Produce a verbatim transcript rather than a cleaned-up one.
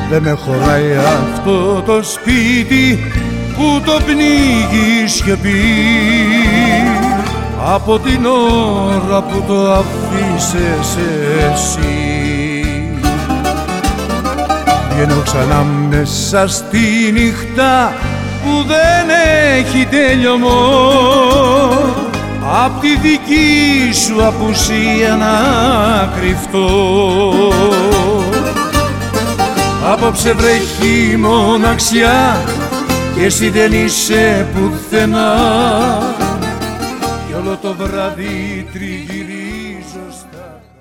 Δεν με χωράει αυτό το σπίτι που το πνίγει είχε πει από την ώρα που το αφήσες εσύ. Βγαίνω ξανά μέσα στη νύχτα που δεν έχει τέλειωμό, απ' τη δική σου απουσία να κρυφτώ. Απόψε βρέχει μοναξιά και εσύ δεν είσαι πουθενά, κι όλο το βράδυ τριγυρίζω στα